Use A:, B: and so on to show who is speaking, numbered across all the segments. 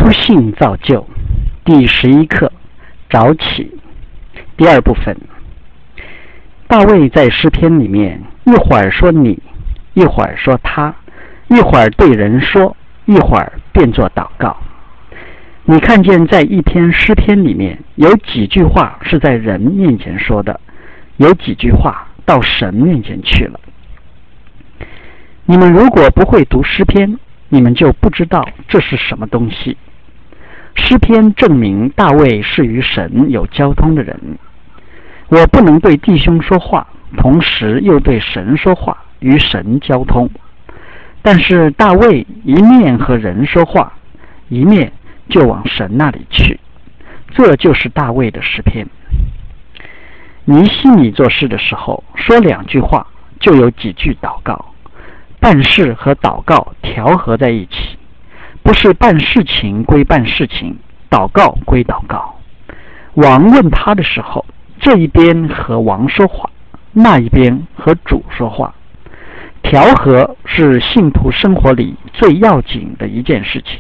A: 书信造就第11课早起第二部分。大卫在诗篇里面一会儿说你，一会儿说他，一会儿对人说，一会儿变作祷告。你看见在一篇诗篇里面有几句话是在人面前说的，有几句话到神面前去了。你们如果不会读诗篇，你们就不知道这是什么东西。诗篇证明大卫是与神有交通的人。我不能对弟兄说话，同时又对神说话，与神交通。但是大卫一面和人说话，一面就往神那里去，这就是大卫的诗篇。尼希米做事的时候说2句话，就有几句祷告。办事和祷告调和在一起，不是办事情归办事情，祷告归祷告。王问他的时候，这一边和王说话，那一边和主说话。调和是信徒生活里最要紧的一件事情。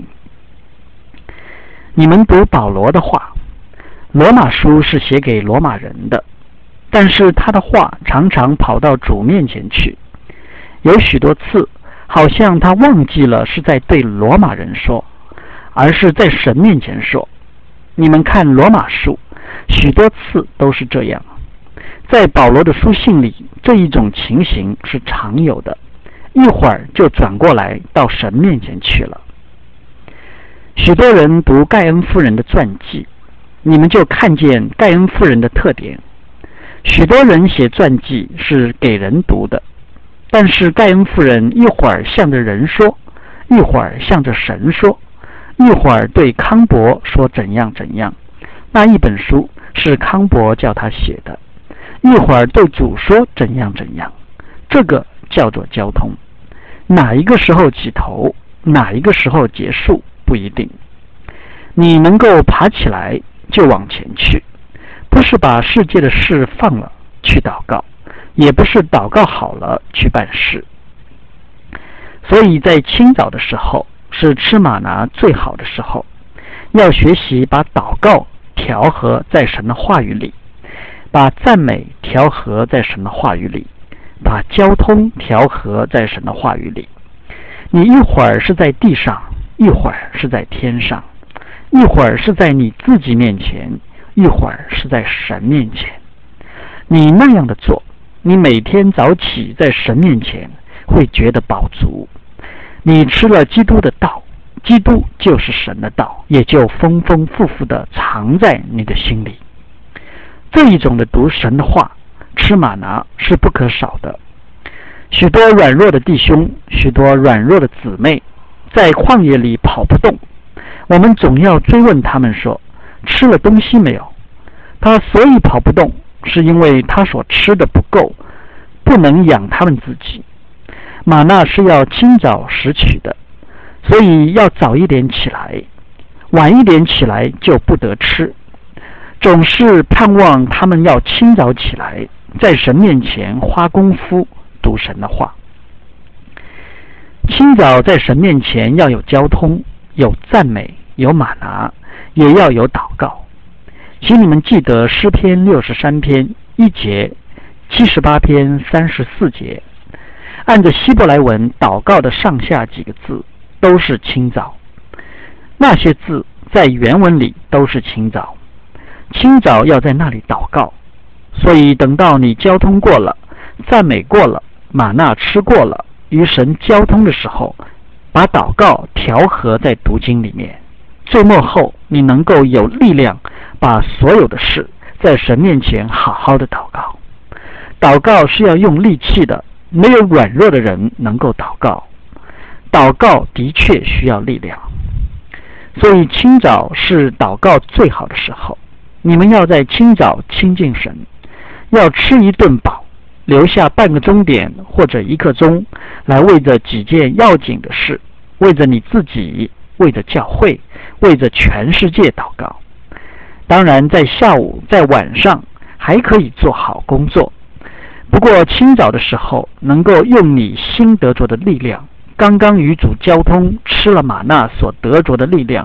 A: 你们读保罗的话，罗马书是写给罗马人的，但是他的话常常跑到主面前去，有许多次好像他忘记了是在对罗马人说，而是在神面前说。你们看罗马书，许多次都是这样。在保罗的书信里，这一种情形是常有的，一会儿就转过来到神面前去了。许多人读盖恩夫人的传记，你们就看见盖恩夫人的特点。许多人写传记是给人读的，但是盖恩夫人一会儿向着人说，一会儿向着神说，一会儿对康伯说怎样怎样，那一本书是康伯叫他写的，一会儿对主说怎样怎样，这个叫做交通。哪一个时候起头，哪一个时候结束不一定。你能够爬起来就往前去，不是把世界的事放了去祷告，也不是祷告好了去办事。所以在清早的时候是吃玛拿最好的时候，要学习把祷告调和在神的话语里，把赞美调和在神的话语里，把交通调和在神的话语里。你一会儿是在地上，一会儿是在天上，一会儿是在你自己面前，一会儿是在神面前。你那样的做，你每天早起在神面前会觉得饱足。你吃了基督的道，基督就是神的道，也就丰丰富富的藏在你的心里。这一种的读神的话，吃玛拿是不可少的。许多软弱的弟兄，许多软弱的姊妹，在旷野里跑不动，我们总要追问他们说，吃了东西没有？他所以跑不动，是因为他所吃的不够，不能养他们自己。玛纳是要清早拾取的，所以要早一点起来，晚一点起来就不得吃。总是盼望他们要清早起来，在神面前花功夫读神的话。清早在神面前要有交通，有赞美，有玛拿，也要有祷告。请你们记得诗篇63篇1节，78篇34节。按着希伯来文祷告的上下几个字都是清早，那些字在原文里都是清早。清早要在那里祷告，所以等到你交通过了，赞美过了，玛纳吃过了，与神交通的时候，把祷告调和在读经里面。最末后你能够有力量把所有的事在神面前好好的祷告。祷告是要用力气的，没有软弱的人能够祷告。祷告的确需要力量，所以清早是祷告最好的时候。你们要在清早亲近神，要吃一顿饱，留下半个钟点或者1刻钟来为着几件要紧的事，为着你自己，为着教会，为着全世界祷告。当然在下午在晚上还可以做好工作，不过清早的时候能够用你新得着的力量，刚刚与主交通吃了玛纳所得着的力量，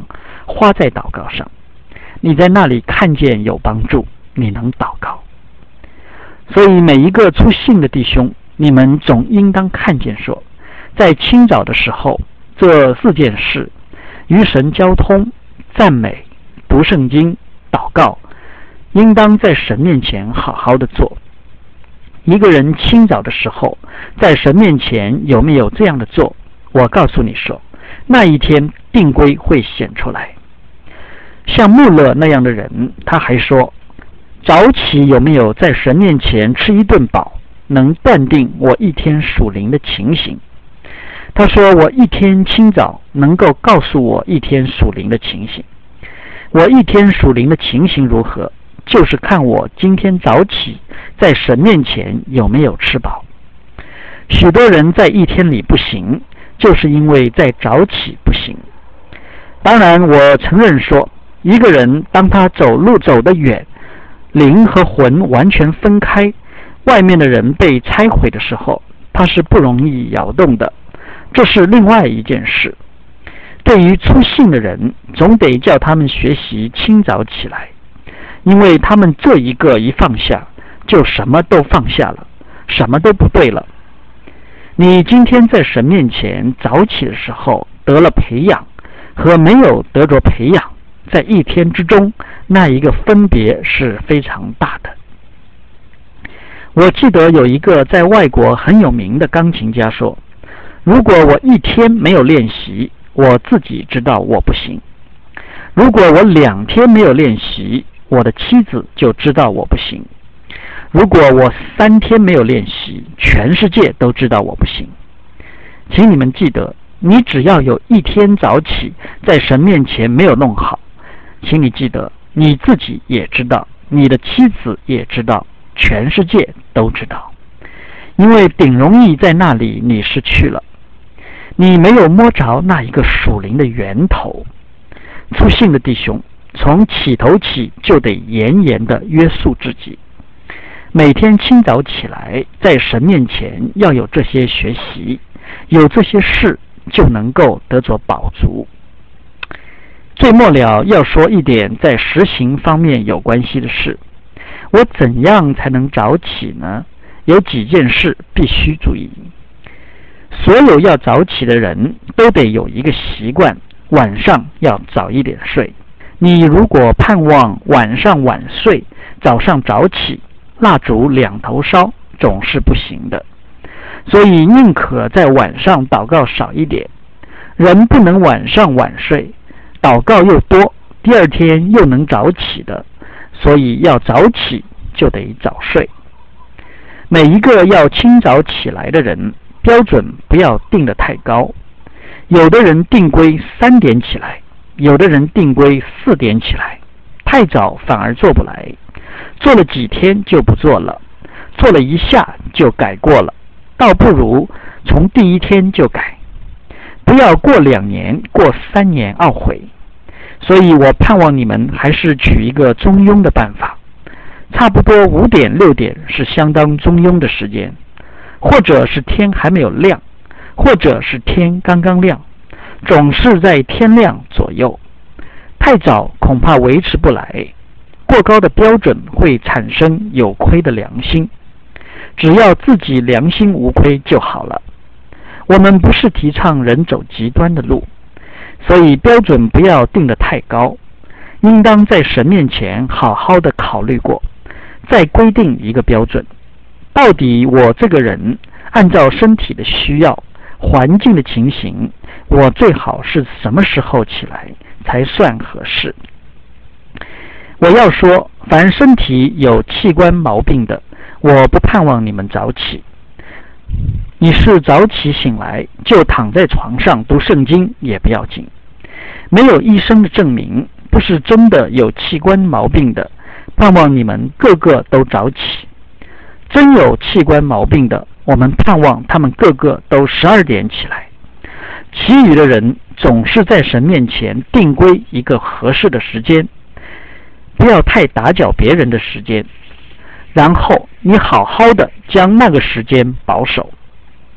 A: 花在祷告上，你在那里看见有帮助，你能祷告。所以每一个出信的弟兄，你们总应当看见说，在清早的时候，这4件事：与神交通、赞美、读圣经、祷告，应当在神面前好好的做。一个人清早的时候在神面前有没有这样的做，我告诉你说，那一天定规会显出来。像穆勒那样的人，他还说，早起有没有在神面前吃一顿饱，能断定我一天属灵的情形。他说，我一天清早能够告诉我一天属灵的情形。我一天属灵的情形如何，就是看我今天早起在神面前有没有吃饱。许多人在一天里不行，就是因为在早起不行。当然我承认说，一个人当他走路走得远，灵和魂完全分开，外面的人被拆毁的时候，他是不容易摇动的，这是另外一件事。对于出信的人，总得叫他们学习清早起来，因为他们这一个一放下，就什么都放下了，什么都不对了。你今天在神面前早起的时候得了培养，和没有得着培养，在一天之中，那一个分别是非常大的。我记得有一个在外国很有名的钢琴家说，如果我一天没有练习，我自己知道我不行；如果我2天没有练习，我的妻子就知道我不行；如果我3天没有练习，全世界都知道我不行。请你们记得，你只要有一天早起在神面前没有弄好，请你记得，你自己也知道，你的妻子也知道，全世界都知道。因为顶容易在那里你失去了，你没有摸着那一个属灵的源头。出信的弟兄，从起头起就得严严的约束自己，每天清早起来在神面前要有这些学习，有这些事，就能够得着饱足。最末了要说一点在实行方面有关系的事，我怎样才能早起呢？有几件事必须注意。所有要早起的人都得有一个习惯，晚上要早一点睡。你如果盼望晚上晚睡，早上早起，蜡烛2头烧，总是不行的。所以宁可在晚上祷告少一点。人不能晚上晚睡，祷告又多，第二天又能早起的，所以要早起就得早睡。每一个要清早起来的人，标准不要定得太高。有的人定规3点起来，有的人定规4点起来，太早反而做不来，做了几天就不做了，做了一下就改过了，倒不如从第一天就改，不要过2年过3年懊悔。所以我盼望你们还是取一个中庸的办法，差不多5点6点是相当中庸的时间，或者是天还没有亮，或者是天刚刚亮，总是在天亮左右。太早恐怕维持不来，过高的标准会产生有亏的良心，只要自己良心无亏就好了。我们不是提倡人走极端的路，所以标准不要定得太高，应当在神面前好好的考虑过，再规定一个标准。到底我这个人按照身体的需要、环境的情形，我最好是什么时候起来才算合适？我要说，凡身体有器官毛病的，我不盼望你们早起。你是早起醒来就躺在床上读圣经也不要紧，没有医生的证明，不是真的有器官毛病的，盼望你们个个都早起。真有器官毛病的，我们盼望他们个个都12点起来。其余的人总是在神面前定规一个合适的时间，不要太打搅别人的时间，然后你好好的将那个时间保守。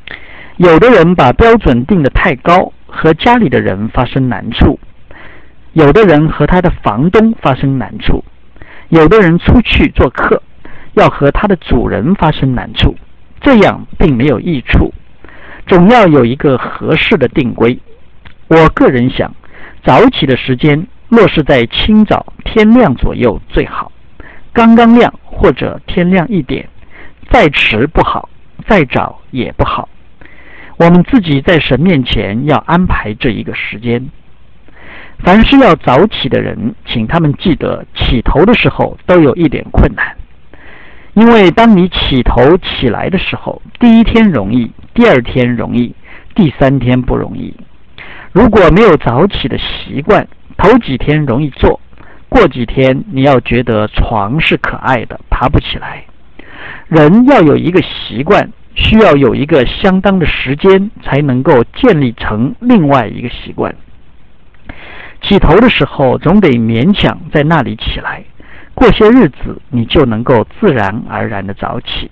A: 有的人把标准定得太高，和家里的人发生难处， 有的人和他的房东发生难处，有的人出去做客，要和他的主人发生难处，这样并没有益处，总要有一个合适的定规。我个人想，早起的时间若是在清早天亮左右最好，刚刚亮或者天亮一点，再迟不好，再早也不好。我们自己在神面前要安排这一个时间。凡是要早起的人，请他们记得起头的时候都有一点困难，因为当你起头起来的时候，第一天容易，第二天容易，第三天不容易。如果没有早起的习惯，头几天容易做，过几天你要觉得床是可爱的，爬不起来。人要有一个习惯，需要有一个相当的时间才能够建立成另外一个习惯。起头的时候总得勉强在那里起来，过些日子你就能够自然而然的早起。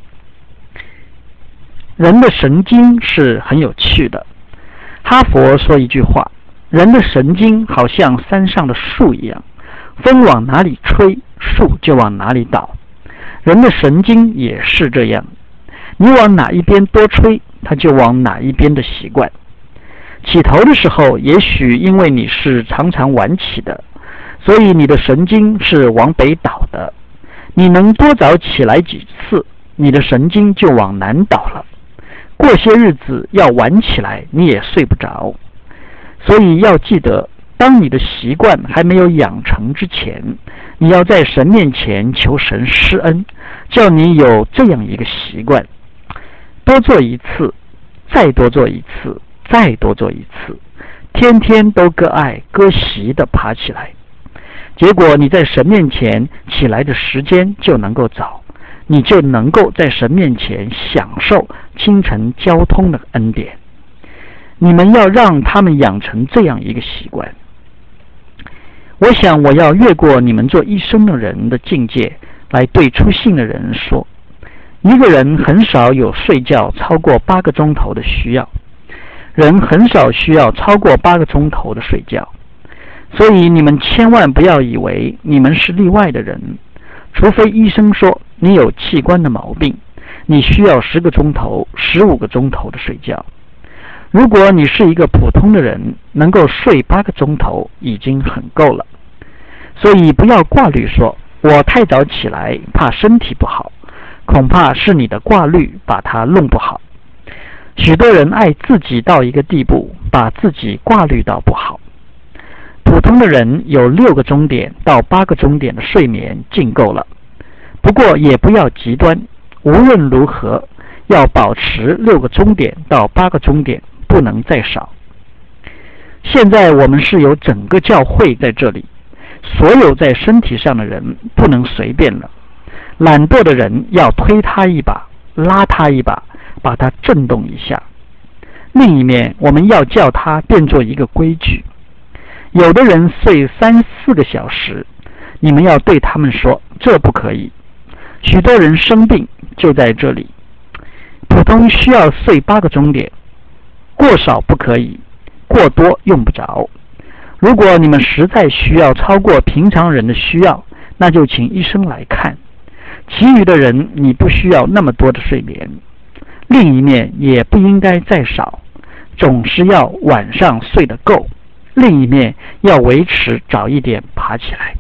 A: 人的神经是很有趣的。哈佛说一句话，人的神经好像山上的树一样，风往哪里吹，树就往哪里倒。人的神经也是这样，你往哪一边多吹，它就往哪一边的习惯。起头的时候，也许因为你是常常晚起的，所以你的神经是往北倒的。你能多早起来几次，你的神经就往南倒了。过些日子要晚起来，你也睡不着。所以要记得，当你的习惯还没有养成之前，你要在神面前求神施恩，叫你有这样一个习惯，多做一次，再多做一次，再多做一次，天天都割爱割席的爬起来。结果你在神面前起来的时间就能够早，你就能够在神面前享受清晨交通的恩典。你们要让他们养成这样一个习惯。我想我要越过你们做医生的人的境界，来对出信的人说，一个人很少有睡觉超过8个钟头的需要，人很少需要超过8个钟头的睡觉。所以你们千万不要以为你们是例外的人，除非医生说你有器官的毛病，你需要10个钟头、15个钟头的睡觉。如果你是一个普通的人，能够睡8个钟头已经很够了。所以不要挂虑说我太早起来怕身体不好，恐怕是你的挂虑把它弄不好。许多人爱自己到一个地步，把自己挂虑到不好。普通的人有6个钟点到8个钟点的睡眠尽够了，不过也不要极端，无论如何要保持6个钟点到8个钟点，不能再少。现在我们是有整个教会在这里，所有在身体上的人不能随便了。懒惰的人要推他一把，拉他一把，把他震动一下。另一面，我们要叫他变作一个规矩。有的人睡3、4个小时，你们要对他们说，这不可以。许多人生病就在这里。普通需要睡8个钟点，过少不可以，过多用不着。如果你们实在需要超过平常人的需要，那就请医生来看。其余的人你不需要那么多的睡眠，另一面也不应该再少，总是要晚上睡得够，另一面要维持早一点爬起来。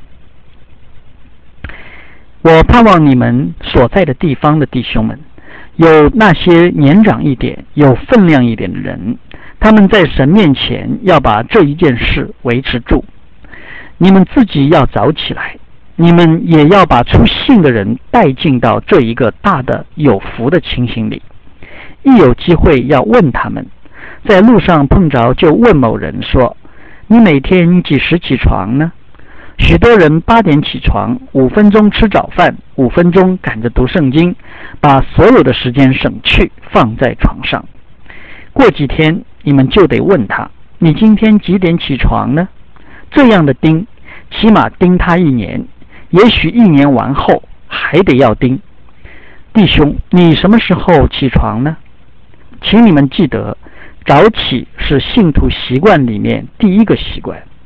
A: 我盼望你们所在的地方的弟兄们，有那些年长一点、有分量一点的人，他们在神面前要把这一件事维持住。你们自己要早起来，你们也要把出信的人带进到这一个大的有福的情形里。一有机会要问他们，在路上碰着就问某人说，你每天几时起床呢？许多人8点起床，5分钟吃早饭，5分钟赶着读圣经，把所有的时间省去放在床上。过几天你们就得问他，你今天几点起床呢？这样的盯，起码盯他1年，也许1年完后还得要盯。弟兄，你什么时候起床呢？请你们记得，早起是信徒习惯里面第一个习惯。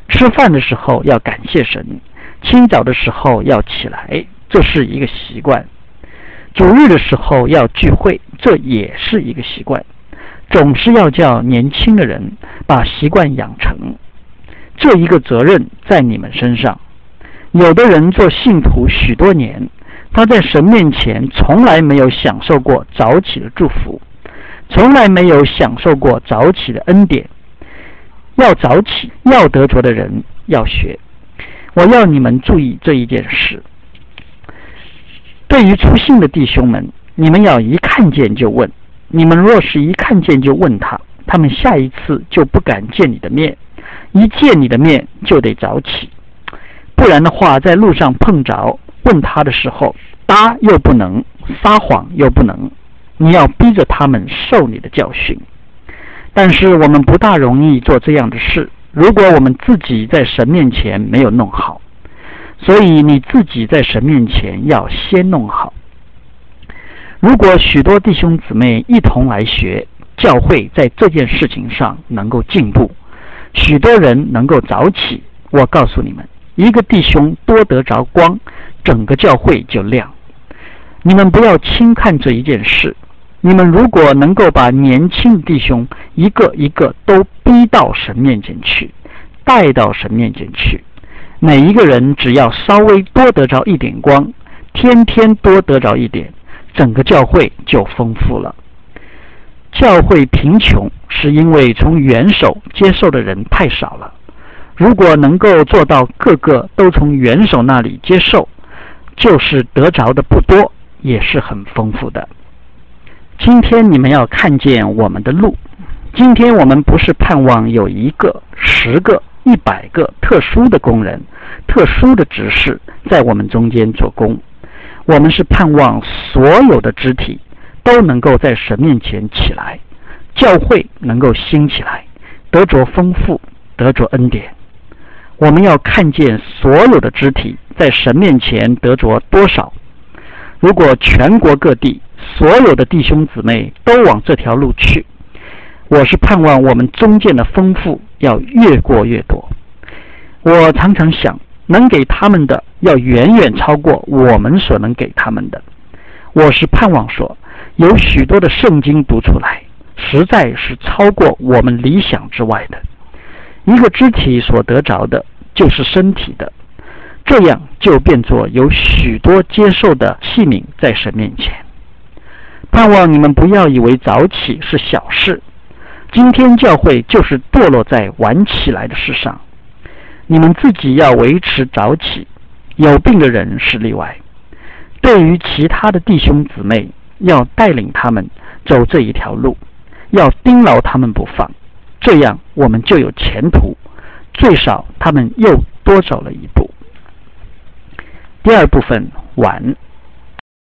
A: 吃饭的时候要感谢神，清早的时候要起来，这是一个习惯。主日的时候要聚会，这也是一个习惯。总是要叫年轻的人把习惯养成，这一个责任在你们身上。有的人做信徒许多年，他在神面前从来没有享受过早起的祝福，从来没有享受过早起的恩典。要早起，要得着的人要学。我要你们注意这一件事。对于初信的弟兄们，你们要一看见就问。你们若是一看见就问他，他们下一次就不敢见你的面，一见你的面就得早起。不然的话，在路上碰着问他的时候，答又不能，撒谎又不能，你要逼着他们受你的教训。但是我们不大容易做这样的事，如果我们自己在神面前没有弄好。所以你自己在神面前要先弄好。如果许多弟兄姊妹一同来学，教会在这件事情上能够进步，许多人能够早起，我告诉你们，一个弟兄多得着光，整个教会就亮。你们不要轻看这一件事。你们如果能够把年轻的弟兄一个一个都逼到神面前去，带到神面前去，每一个人只要稍微多得着一点光，天天多得着一点，整个教会就丰富了。教会贫穷是因为从元首接受的人太少了，如果能够做到个个都从元首那里接受，就是得着的不多，也是很丰富的。今天你们要看见我们的路。今天我们不是盼望有1个、10个、100个特殊的工人、特殊的执事在我们中间做工，我们是盼望所有的肢体都能够在神面前起来，教会能够兴起来，得着丰富，得着恩典。我们要看见所有的肢体在神面前得着多少。如果全国各地所有的弟兄姊妹都往这条路去，我是盼望我们中间的丰富要越过越多。我常常想，能给他们的要远远超过我们所能给他们的。我是盼望说，有许多的圣经读出来，实在是超过我们理想之外的。一个肢体所得着的就是身体的，这样就变作有许多接受的器皿在神面前。盼望你们不要以为早起是小事，今天教会就是堕落在晚起来的事上。你们自己要维持早起，有病的人是例外。对于其他的弟兄姊妹，要带领他们走这一条路，要盯牢他们不放，这样我们就有前途，最少他们又多走了一步。第二部分，晚。